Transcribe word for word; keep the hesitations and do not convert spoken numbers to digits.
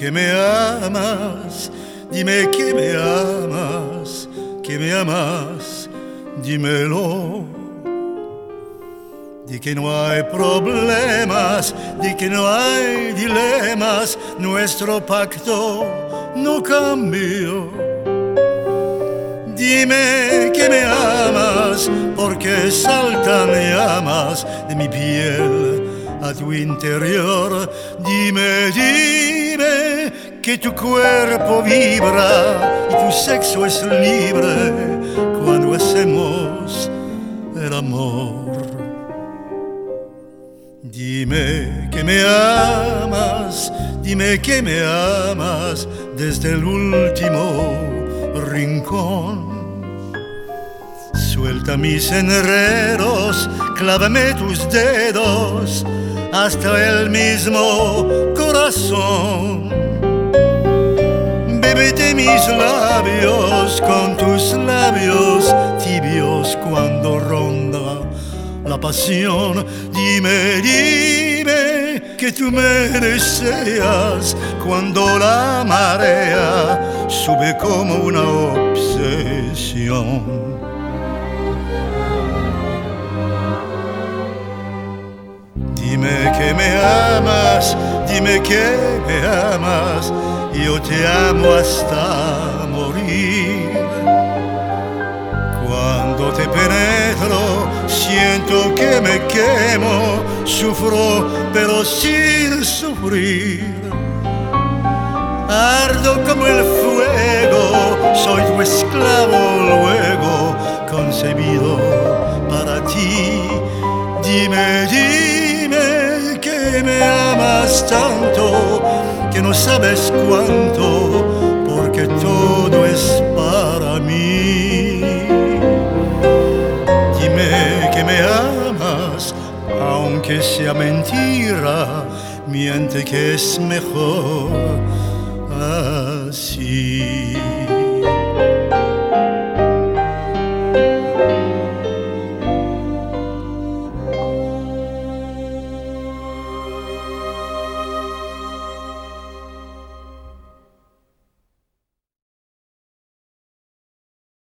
que me amas, dime que me amas, que me amas, dímelo. Di que no hay problemas, di que no hay dilemas, nuestro pacto no cambió. Dime que me amas, porque saltan llamas de mi piel a tu interior. Dime, dime que tu cuerpo vibra y tu sexo es libre cuando hacemos el amor. Dime que me amas, dime que me amas desde el último rincón. Suelta mis enredos, clávame tus dedos hasta el mismo corazón. Bébete mis labios con tus labios tibios cuando ronda la pasión. Dime, dime que tú me deseas cuando la marea sube como una obsesión. Dime que me amas, dime que me amas, yo te amo hasta morir. Cuando te penetro, siento que me quemo, sufro pero sin sufrir. Ardo como el fuego, soy tu esclavo luego, concebido para ti. Dime, dime que me amas tanto, que no sabes cuánto, porque todo es para mí. Dime que me amas, aunque sea mentira, miente que es mejor así.